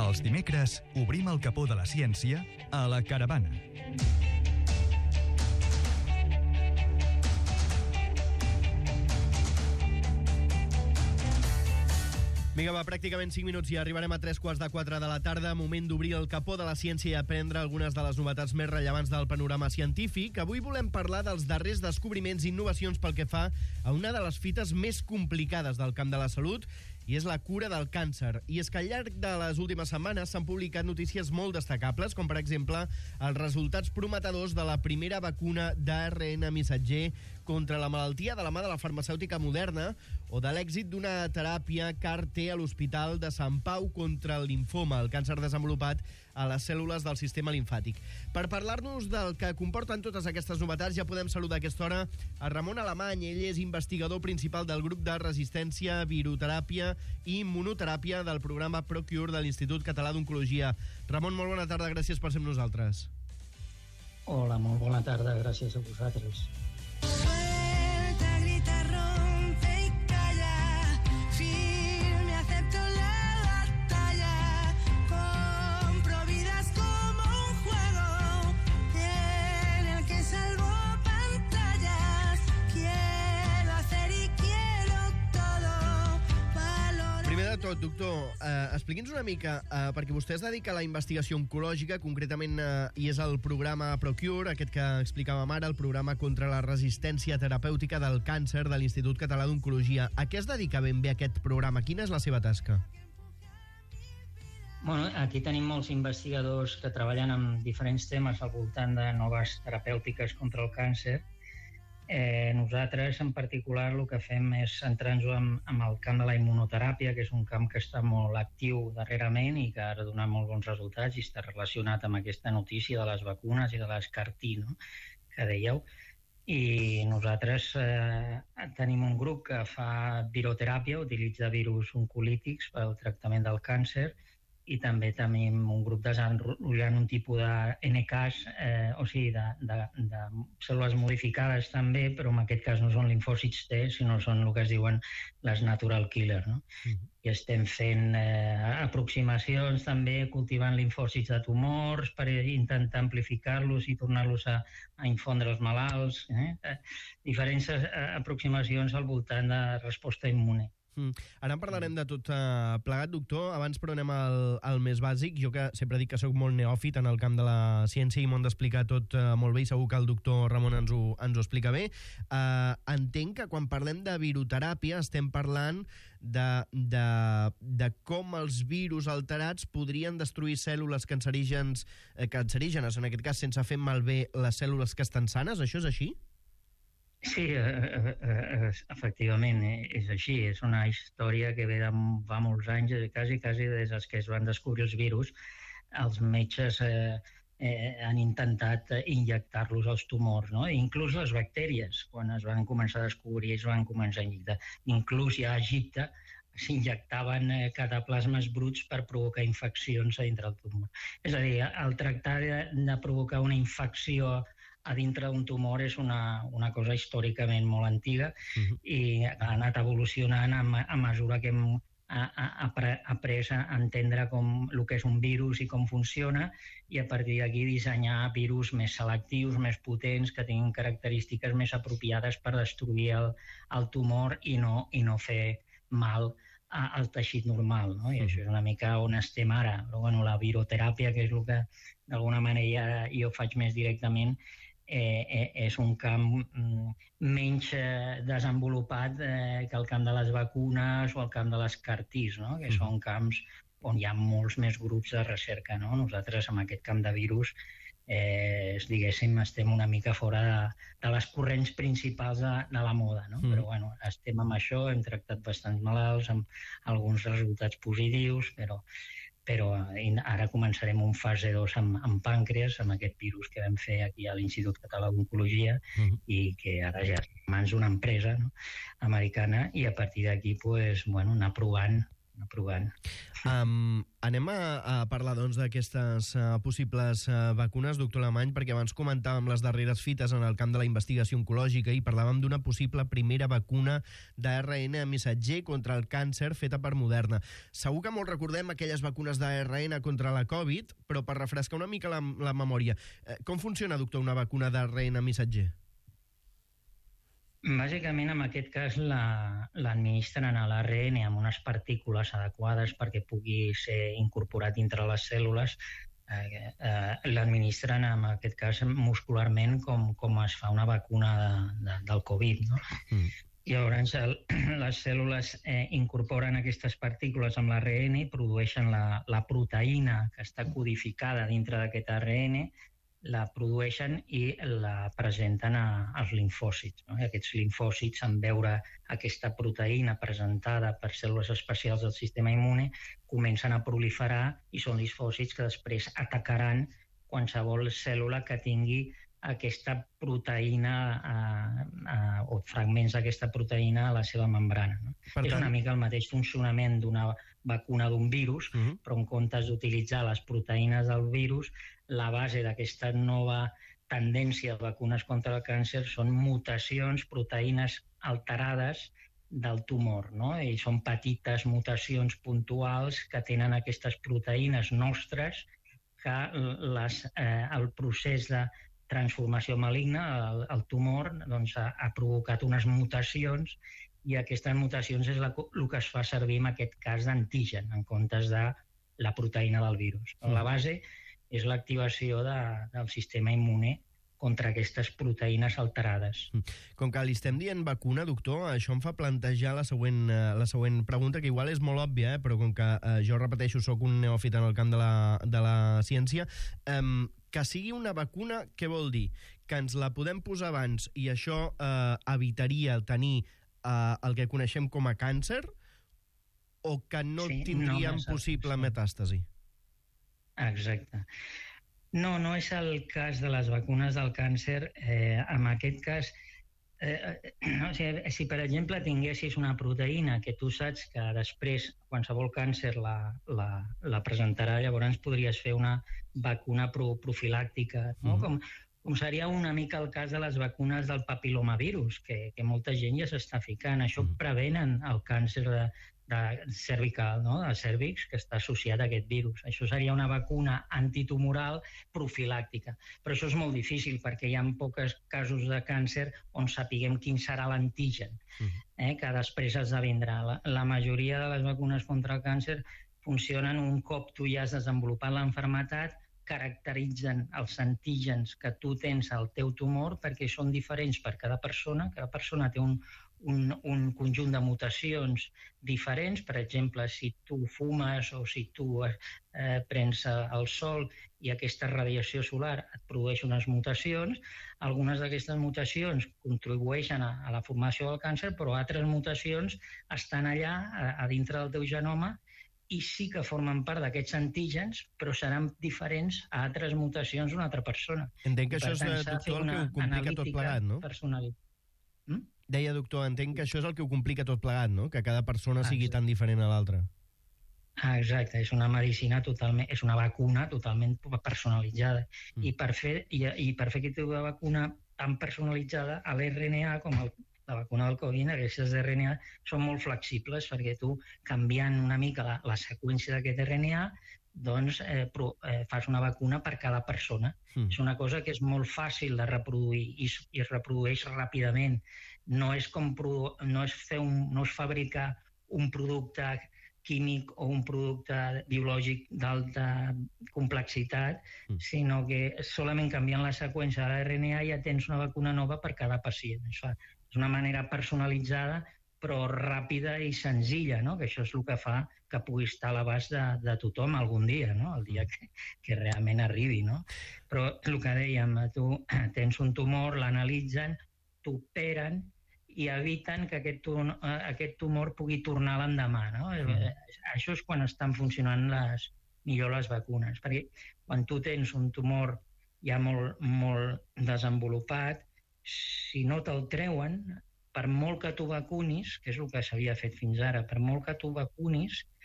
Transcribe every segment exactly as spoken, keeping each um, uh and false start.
Els dimecres obrim el capó de la ciència a La Caravana. Vinga, va, pràcticament cinc minuts i arribarem a tres quarts de quatre de la tarda. Moment d'obrir el capó de la ciència i aprendre algunes de les novetats més rellevants del panorama científic. Avui volem parlar dels darrers descobriments i innovacions pel que fa a una de les fites més complicades del camp de la salut, i és la cura del càncer. I és que al llarg de les últimes setmanes s'han publicat notícies molt destacables, com per exemple els resultats prometedors de la primera vacuna d'A R N missatger contra la malaltia de la mà de la farmacèutica Moderna, o de l'èxit d'una teràpia C A R T a l'Hospital de Sant Pau contra el linfoma, el càncer desenvolupat a les cèl·lules del sistema limfàtic. Per parlar-nos del que comporten totes aquestes novetats, ja podem saludar a aquesta hora a Ramon Alemany. Ell és investigador principal del grup de resistència, viroteràpia i immunoteràpia del programa ProCure de l'Institut Català d'Oncologia. Ramon, molt bona tarda, gràcies per ser amb nosaltres. Hola, molt bona tarda, gràcies a vosaltres. Tot, doctor, eh, expliqui'ns una mica, eh, perquè vostè es dedica a la investigació oncològica, concretament, eh, i és el programa ProCure, aquest que explicàvem ara, el programa contra la resistència terapèutica del càncer de l'Institut Català d'Oncologia. A què es dedica ben bé aquest programa? Quina és la seva tasca? Bueno, aquí tenim molts investigadors que treballen amb diferents temes al voltant de noves terapèutiques contra el càncer. Eh, nosaltres, en particular, el que fem és centrar-nos en, en el camp de la immunoteràpia, que és un camp que està molt actiu darrerament i que ara dona molt bons resultats i està relacionat amb aquesta notícia de les vacunes i de les C A R T, no?, que dèieu. I nosaltres eh, tenim un grup que fa viroteràpia, utilitza virus oncolítics per al tractament del càncer, i també tenim un grup desenvolupant un tipus de N Ks, eh, o sigui, de, de, de cèl·lules modificades també, però en aquest cas no són linfòcits T, sinó són el que es diuen les natural killer, no? Mm-hmm. I estem fent eh, aproximacions també, cultivant linfòcits de tumors per intentar amplificar-los i tornar-los a, a infondre els malalts, eh? Diferents eh, aproximacions al voltant de resposta immune. Mm. Ara en parlarem de tot uh, plegat, doctor. Abans, però, anem al, al més bàsic. Jo que sempre dic que sóc molt neòfit en el camp de la ciència i m'ho han d'explicar tot uh, molt bé, i segur que el doctor Ramon ens ho, ens ho explica bé. Uh, entenc que quan parlem de viroteràpia estem parlant de, de, de com els virus alterats podrien destruir cèl·lules cancerígens, eh, cancerígenes, en aquest cas sense fer malbé les cèl·lules que estan sanes. Això és així? Sí, eh, eh, efectivament, és així. És una història que ve de fa molts anys, quasi, quasi des que es van descobrir els virus. Els metges eh, eh, han intentat injectar-los als tumors, no? Inclús les bactèries, quan es van començar a descobrir, es van començar a injectar. Inclús ja a Egipte s'injectaven eh, cataplasmes bruts per provocar infeccions a dintre del tumor. És a dir, el tractar de, de provocar una infecció a dintre d'un tumor és una, una cosa històricament molt antiga. Uh-huh. I ha anat evolucionant a, a mesura que hem a, a, a après a entendre com, el que és un virus i com funciona, i a partir d'aquí dissenyar virus més selectius, més potents, que tinguin característiques més apropiades per destruir el, el tumor i no, i no fer mal al teixit normal, no? I això és una mica on estem ara. Però, bueno, la viroteràpia, que és el que d'alguna manera jo faig més directament, eh, eh, és un camp mm, menys eh, desenvolupat eh, que el camp de les vacunes o el camp de les C A R Ts, no? Que són camps on hi ha molts més grups de recerca, no? Nosaltres, en aquest camp de virus, eh, diguéssim, estem una mica fora de, de les corrents principals de, de la moda, no? Mm. Però, bueno, estem amb això, hem tractat bastants malalts, amb alguns resultats positius, però, però ara començarem un fase dos amb, amb pàncreas, amb aquest virus que vam fer aquí a l'Institut Català d'Oncologia, mm. i que ara ja és en mans d'una empresa, no?, americana, i a partir d'aquí, pues, bueno, anar provant provant. Um, anem a, a parlar doncs, d'aquestes uh, possibles uh, vacunes, doctor Alemany, perquè abans comentàvem les darreres fites en el camp de la investigació oncològica i parlàvem d'una possible primera vacuna d'A R N missatger contra el càncer feta per Moderna. Segur que molt recordem aquelles vacunes d'A R N contra la Covid, però per refrescar una mica la, la memòria, eh, com funciona, doctor, una vacuna d'A R N missatger? Bàsicament, en aquest cas, l'administren a l'A R N amb unes partícules adequades perquè pugui ser incorporat dintre les cèl·lules. Eh, eh, l'administren, en aquest cas, muscularment, com, com es fa una vacuna de, de, del Covid, no? Mm. Llavors, el, les cèl·lules eh, incorporen aquestes partícules amb l'A R N i produeixen la, la proteïna que està codificada dintre d'aquest A R N, la produeixen i la presenten a, als limfòcits. No? I aquests limfòcits, en veure aquesta proteïna presentada per cèl·lules especials del sistema immune, comencen a proliferar i són limfòcits que després atacaran qualsevol cèl·lula que tingui aquesta proteïna eh, eh, o fragments d'aquesta proteïna a la seva membrana. No? Per tant... És una mica el mateix funcionament d'una vacuna d'un virus, uh-huh. però en comptes d'utilitzar les proteïnes del virus, la base d'aquesta nova tendència de vacunes contra el càncer són mutacions, proteïnes alterades del tumor, no? I són petites mutacions puntuals que tenen aquestes proteïnes nostres que les, eh, el procés de transformació maligna, el, el tumor, doncs, ha, ha provocat unes mutacions i aquestes mutacions és la, el que es fa servir en aquest cas d'antigen, en comptes de la proteïna del virus. Mm. La base és l'activació de, del sistema immune contra aquestes proteïnes alterades. Com que li estem dient vacuna, doctor, això em fa plantejar la següent, la següent pregunta, que igual és molt òbvia, eh? Però com que eh, jo repeteixo, soc un neòfit en el camp de la, de la ciència, eh, que sigui una vacuna, què vol dir? Que ens la podem posar abans i això eh, evitaria tenir eh, el que coneixem com a càncer, o que no sí, tindríem no possible sí. metàstasi? Exacte. No, no és el cas de les vacunes del càncer. Eh, en aquest cas, eh, no, si, si per exemple tinguessis una proteïna que tu saps que després qualsevol càncer la, la, la presentarà, llavors podries fer una vacuna pro, profilàctica, no? Mm. Com, com seria una mica el cas de les vacunes del papilomavirus, que, que molta gent ja s'està ficant. Això mm. prevenen el càncer de, de cervical, no? De cèrvix, que està associat a aquest virus. Això seria una vacuna antitumoral profilàctica. Però això és molt difícil perquè hi ha pocs casos de càncer on sapiguem quin serà l'antigen, eh, que després esdevindrà. La, la majoria de les vacunes contra el càncer funcionen un cop tu ja has desenvolupat l'enfermetat, caracteritzen els antígens que tu tens al teu tumor perquè són diferents per cada persona. Cada persona té un, un, un conjunt de mutacions diferents. Per exemple, si tu fumes o si tu eh, prens el sol i aquesta radiació solar et produeix unes mutacions, algunes d'aquestes mutacions contribueixen a, a la formació del càncer, però altres mutacions estan allà a, a dintre del teu genoma i sí que formen part d'aquests antígens, però seran diferents a altres mutacions d'una altra persona. Entenc que això és, doctor, el que ho complica tot plegat, no? Mm? Deia, doctor, entenc que això és el que ho complica tot plegat, no? Que cada persona sigui Exacte. tan diferent a l'altra. Ah, exacte, és una medicina totalment, és una vacuna totalment personalitzada. Mm. I, per fer, i, I per fer aquest tipus de vacuna tan personalitzada, a l'R N A, com el la vacuna del Covid, aquestes R N A són molt flexibles perquè tu, canviant una mica la, la seqüència d'aquest R N A, doncs eh, pro, eh, fas una vacuna per cada persona. Mm. És una cosa que és molt fàcil de reproduir i, i es reprodueix ràpidament. No és, com, no és, fer un, no és fabricar un producte químic o un producte biològic d'alta complexitat, mm. sinó que solament canviant la seqüència de l'R N A ja tens una vacuna nova per cada pacient. Això és una manera personalitzada, però ràpida i senzilla, no? Que això és el que fa que pugui estar a l'abast de, de tothom algun dia, no? El dia que, que realment arribi, no? Però el que dèiem, tu tens un tumor, l'analitzen, t'operen i eviten que aquest tumor, aquest tumor pugui tornar l'endemà, no? Mm. Això és quan estan funcionant les, millor les vacunes, perquè quan tu tens un tumor ja molt, molt desenvolupat, si no te'l treuen, per molt que tu vacunis, que és el que s'havia fet fins ara, per molt que tu vacunis,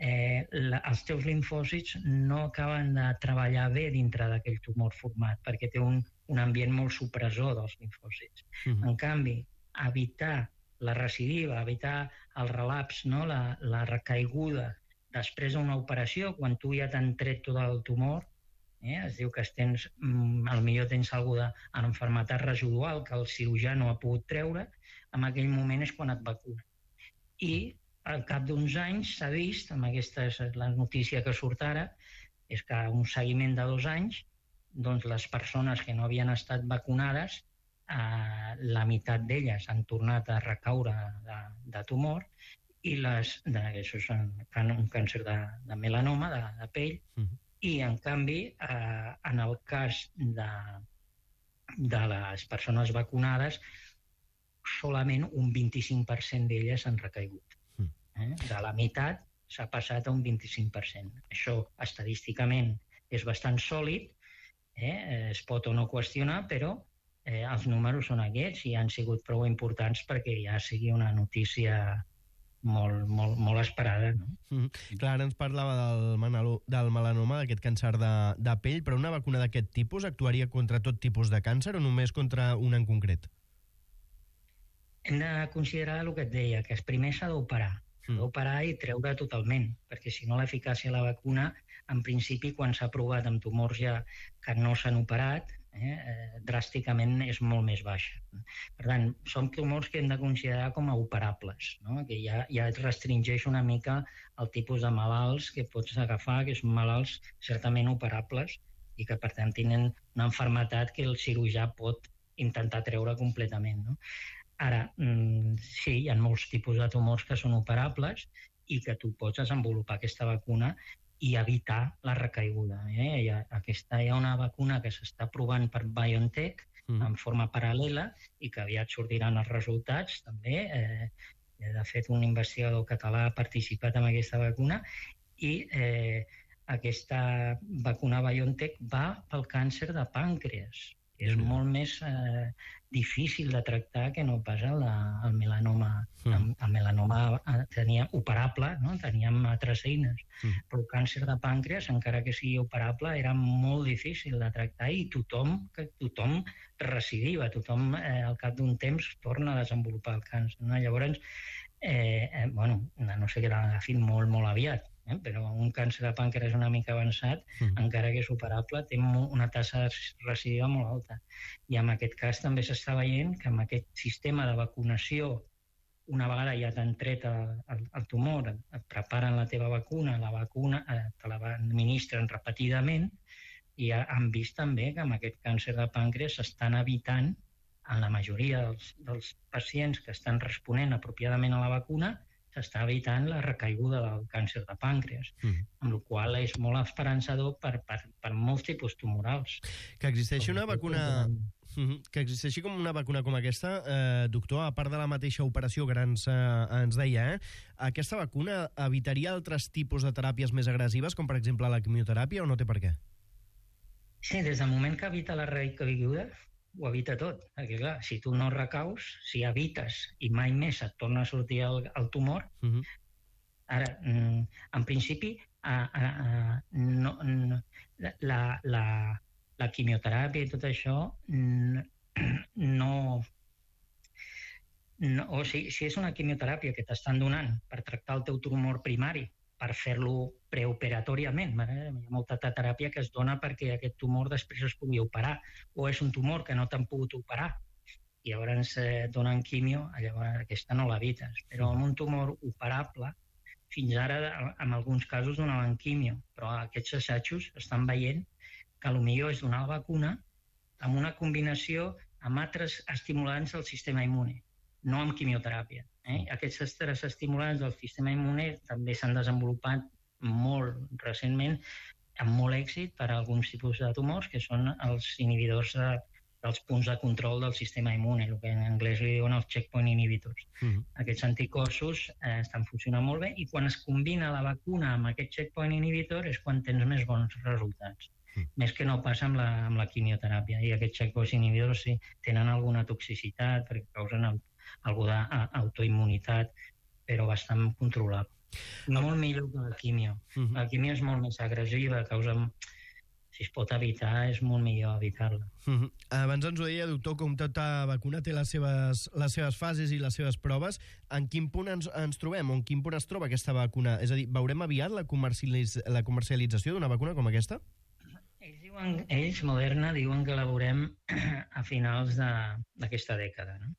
eh, la, els teus limfòcits no acaben de treballar bé dintre d'aquell tumor format, perquè té un, un ambient molt supressor dels limfòcits. Mm-hmm. En canvi, evitar la recidiva, evitar el relaps, no? la, la recaiguda després d'una operació, quan tu ja t'han tret tot el tumor, eh? es diu que tens, potser tens alguna enfermetat residual que el cirurgià no ha pogut treure, en aquell moment és quan et vacuna. I al cap d'uns anys s'ha vist, amb aquesta és la notícia que surt ara, és que un seguiment de dos anys, doncs les persones que no havien estat vacunades, eh, la meitat d'elles han tornat a recaure de, de tumor, i les, de, això és un, un càncer de, de melanoma, de, de pell, uh-huh. I en canvi, eh, en el cas de, de les persones vacunades, solament un vint-i-cinc per cent d'elles han recaigut. Eh? De la meitat s'ha passat a un vint-i-cinc per cent. Això estadísticament és bastant sòlid, eh? Es pot o no qüestionar, però eh, els números són aquests i han sigut prou importants perquè ja sigui una notícia molt, molt, molt esperada. No? Mm-hmm. Clar, ara ens parlava del, manalo, del melanoma, d'aquest càncer de, de pell, però una vacuna d'aquest tipus actuaria contra tot tipus de càncer o només contra un en concret? Hem de considerar el que et deia, que primer s'ha d'operar. S'ha d'operar i treure totalment, perquè si no l'eficàcia de la vacuna, en principi, quan s'ha provat amb tumors ja que no s'han operat, eh, eh, dràsticament és molt més baixa. Per tant, són tumors que hem de considerar com a operables, no? Que ja, ja et restringeix una mica el tipus de malalts que pots agafar, que són malalts certament operables i que, per tant, tenen una malaltia que el cirurgià pot intentar treure completament, no? Ara, sí, hi ha molts tipus de tumors que són operables i que tu pots desenvolupar aquesta vacuna i evitar la recaiguda. Eh? Hi ha, aquesta, hi ha una vacuna que s'està provant per BioNTech mm. en forma paral·lela i que aviat sortiran els resultats també. Eh, de fet, un investigador català ha participat en aquesta vacuna i eh, aquesta vacuna BioNTech va pel càncer de pàncreas. És mm. molt més eh, difícil de tractar que no pas el, el melanoma. Mm. El melanoma tenia operable, no? Teníem altres eines, mm. però el càncer de pàncreas, encara que sigui operable, era molt difícil de tractar i tothom, que tothom recidiva, tothom eh, al cap d'un temps torna a desenvolupar el càncer. No? Llavors, eh, eh, bueno, no sé que l'agafin molt, molt aviat, eh? Però un càncer de pàncreas una mica avançat, mm. encara que és operable, té una tassa recidiva molt alta. I en aquest cas també s'està veient que amb aquest sistema de vacunació, una vegada ja t'han tret el, el, el tumor, et preparen la teva vacuna, la vacuna eh, te la administren repetidament, i han vist també que amb aquest càncer de pàncreas s'estan evitant, en la majoria dels, dels pacients que estan responent apropiadament a la vacuna, s'està evitant la recaiguda del càncer de pàncreas, mm. amb la qual és molt esperançador per, per, per molts tipus tumorals. Que existeixi una vacuna... Que existeixi com una vacuna com aquesta, eh, doctor, a part de la mateixa operació que ens, eh, ens deia, eh, aquesta vacuna evitaria altres tipus de teràpies més agressives, com per exemple la quimioteràpia, o no té per què? Sí, des del moment que evita la recaiguda, ho evita tot, perquè clar, si tu no recaus, si evites i mai més et torna a sortir el, el tumor, uh-huh. ara, en principi, a, a, a, no, no, la, la, la quimioteràpia i tot això no... no o sigui, si és una quimioteràpia que t'estan donant per tractar el teu tumor primari, per fer-lo preoperatoriament. Hi ha molta teràpia que es dona perquè aquest tumor després es pugui operar, o és un tumor que no t'han pogut operar i llavors eh, donen quimio, llavors aquesta no l'evites. Però amb un tumor operable, fins ara en alguns casos donaven quimio, però aquests assajos estan veient que potser és donar la vacuna amb una combinació amb altres estimulants del sistema immune, no amb quimioteràpia. Eh? Aquests altres estimulants del sistema immune també s'han desenvolupat molt recentment amb molt èxit per a alguns tipus de tumors, que són els inhibidors de, dels punts de control del sistema immune, el que en anglès li diuen els checkpoint inhibitors. Uh-huh. Aquests anticossos eh, estan funcionant molt bé i quan es combina la vacuna amb aquest checkpoint inhibitor és quan tens més bons resultats. Uh-huh. Més que no passa amb la, amb la quimioteràpia. I aquests checkpoint inhibitors sí, tenen alguna toxicitat perquè causen el, alguna d'autoimmunitat, però bastant controlable. Molt millor que la quimio. Uh -huh. La quimio és molt més agressiva, causa... Si es pot evitar, és molt millor evitar-la. Uh -huh. Abans ens ho deia, doctor, com tota vacuna té les seves, les seves fases i les seves proves. En quin punt ens, ens trobem? O en quin punt es troba aquesta vacuna? És a dir, veurem aviat la, comercialitz la comercialització d'una vacuna com aquesta? Ells, diuen, ells, Moderna, diuen que la veurem a finals d'aquesta dècada, no?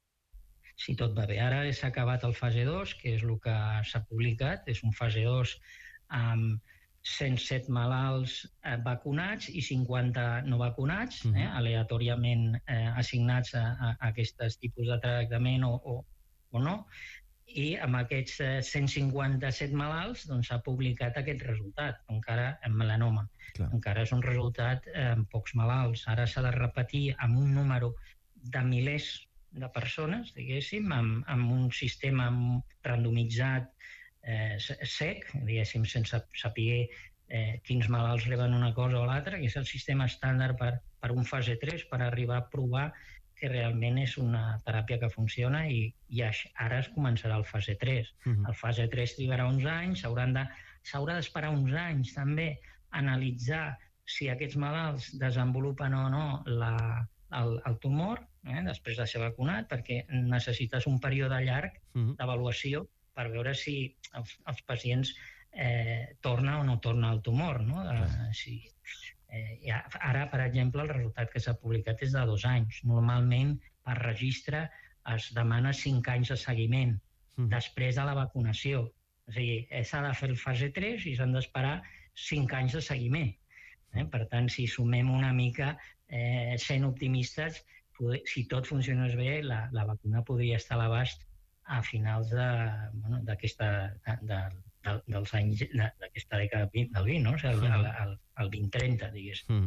Si tot va bé. Ara s'ha acabat el fase dos, que és el que s'ha publicat. És un fase dos amb cent set malalts eh, vacunats i cinquanta no vacunats, eh, aleatòriament eh, assignats a, a, a aquests tipus de tractament o, o, o no. I amb aquests eh, cent cinquanta-set malalts doncs, s'ha publicat aquest resultat, encara en melanoma. Clar. Encara és un resultat eh, amb pocs malalts. Ara s'ha de repetir amb un número de milers de persones, diguéssim, amb, amb un sistema randomitzat eh, sec, diguéssim, sense saber eh, quins malalts reben una cosa o l'altra, que és el sistema estàndard per, per un fase tres, per arribar a provar que realment és una teràpia que funciona i, i ara es començarà el fase tres. Uh-huh. El fase tres trigarà uns anys, s'haurà d'esperar uns anys també analitzar si aquests malalts desenvolupen o no la, el, el tumor, eh, després de ser vacunat, perquè necessites un període llarg uh-huh. d'avaluació per veure si els, els pacients eh, torna o no torna el tumor. No? Uh, si, eh, ara, per exemple, el resultat que s'ha publicat és de dos anys. Normalment, per registre, es demana cinc anys de seguiment uh-huh. després de la vacunació. O sigui, s'ha de fer el fase tres i s'han d'esperar cinc anys de seguiment. Eh? Per tant, si sumem una mica, eh, sent optimistes, poder, si tot funcionés bé, la, la vacuna podria estar a l'abast a finals d'aquesta de, bueno, de, de, dels anys d'aquesta dècada del vint, no? O sigui, el, el, el vint trenta, digués. Mm.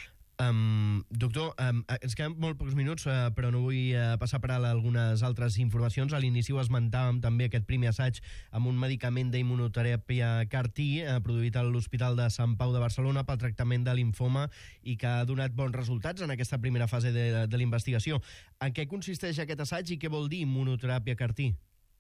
Um, doctor, um, ens queden molt pocs minuts, uh, però no vull uh, passar per alt algunes altres informacions. A l'inici ho esmentàvem també aquest primer assaig amb un medicament d'immunoteràpia C A R T, uh, produït a l'Hospital de Sant Pau de Barcelona pel tractament de linfoma i que ha donat bons resultats en aquesta primera fase de, de la investigació. En què consisteix aquest assaig i què vol dir immunoteràpia C A R T?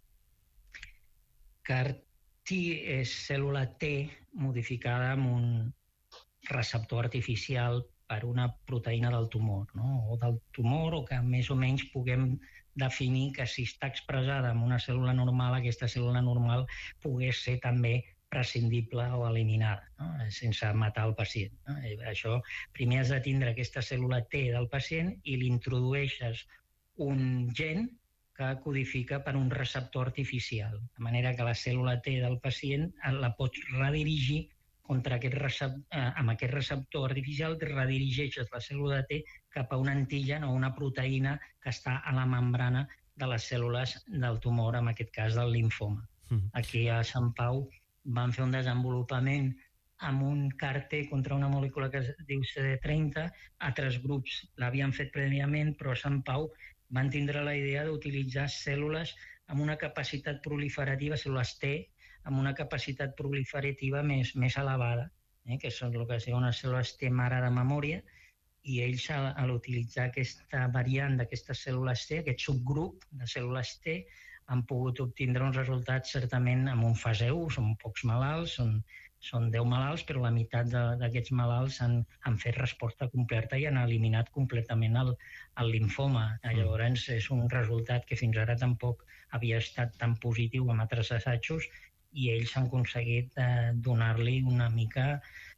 C A R T és cèl·lula T modificada amb un receptor artificial per una proteïna del tumor, no? O del tumor, o que més o menys puguem definir que si està expressada en una cèl·lula normal, aquesta cèl·lula normal pogués ser també prescindible o eliminada, no? Sense matar el pacient. No? Això, primer has de tindre aquesta cèl·lula T del pacient i li introdueixes un gen que codifica per un receptor artificial, de manera que la cèl·lula T del pacient la pots redirigir contra aquest receptor, eh, amb aquest receptor artificial redirigeixes la cèl·lula T cap a un antigen o una proteïna que està a la membrana de les cèl·lules del tumor, en aquest cas del linfoma. Mm. Aquí a Sant Pau van fer un desenvolupament amb un C A R T contra una mol·lícula que es diu C D trenta, altres grups l'havien fet prèviament, però a Sant Pau van tindre la idea d'utilitzar cèl·lules amb una capacitat proliferativa, cèl·lules T, amb una capacitat proliferativa més, més elevada, eh, que són el que es diu unes cèl·lules T mare de memòria, i ells, a, a l'utilitzar aquesta variant d'aquestes cèl·lules T, aquest subgrup de cèl·lules T, han pogut obtindre uns resultats certament amb un fase u, són pocs malalts, són, són deu malalts, però la meitat d'aquests malalts han, han fet resposta completa i han eliminat completament el, el linfoma. Llavors, és un resultat que fins ara tampoc havia estat tan positiu amb altres assajos, i ells han aconseguit eh, donar-li una mica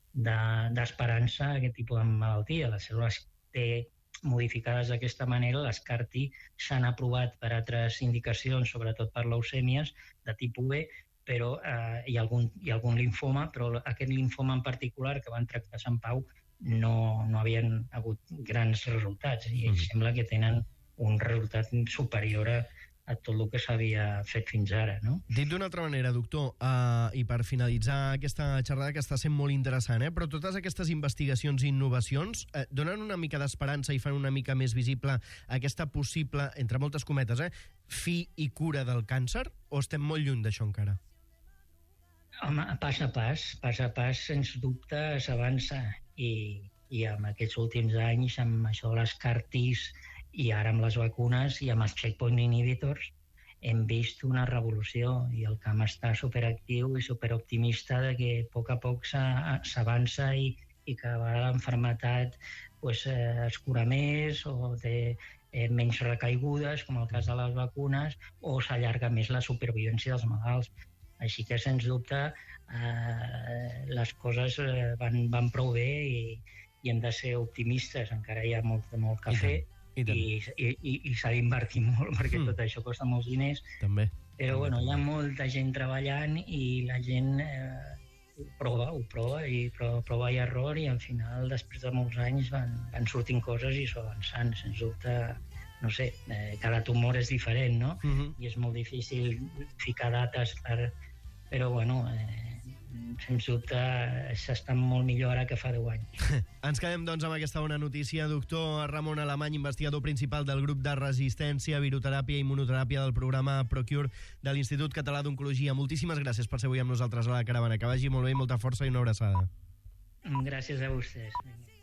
d'esperança de, a aquest tipus de malaltia. Les cèl·lules T modificades d'aquesta manera, les C A R T, s'han aprovat per altres indicacions, sobretot per leucèmies de tipus B, però eh, hi, ha algun, hi ha algun linfoma, però aquest linfoma en particular que van tractar a Sant Pau no, no havien hagut grans resultats, i ells mm. sembla que tenen un resultat superior a a tot el que s'havia fet fins ara, no? Dit d'una altra manera, doctor, uh, i per finalitzar aquesta xerrada que està sent molt interessant, eh? Però totes aquestes investigacions i innovacions eh, donen una mica d'esperança i fan una mica més visible aquesta possible, entre moltes cometes, eh, fi i cura del càncer, o estem molt lluny d'això encara? Home, pas a pas, pas a pas, sens dubte, s'avança, i, i en aquests últims anys, amb això de les C A R Ts, i ara amb les vacunes i amb els checkpoint inhibitors, hem vist una revolució i el camp està superactiu i superoptimista de que a poc a poc s'avança i, i que a vegades l'enfermetat pues, eh, es cura més o té eh, menys recaigudes, com el cas de les vacunes, o s'allarga més la supervivència dels malalts. Així que, sens dubte, eh, les coses eh, van, van prou bé i, i hem de ser optimistes. Encara hi ha molt, molt que fer i, i, i, i, i s'ha d'invertir molt perquè mm. tot això costa molts diners. També. Però bueno, hi ha molta gent treballant i la gent eh, ho prova, ho prova i prova, prova i error i al final, després de molts anys, van, van sortint coses i s'ho avançant. Sens dubte, no sé, eh, cada tumor és diferent, no? Mm-hmm. I és molt difícil ficar dates per... Però, bueno, eh, sens dubte s'està molt millor ara que fa deu anys. Ens quedem, doncs, amb aquesta bona notícia. Doctor Ramon Alemany, investigador principal del grup de resistència, viroteràpia i immunoteràpia del programa ProCure de l'Institut Català d'Oncologia. Moltíssimes gràcies per ser avui amb nosaltres a la caravana. Que vagi molt bé i molta força i una abraçada. Gràcies a vostès.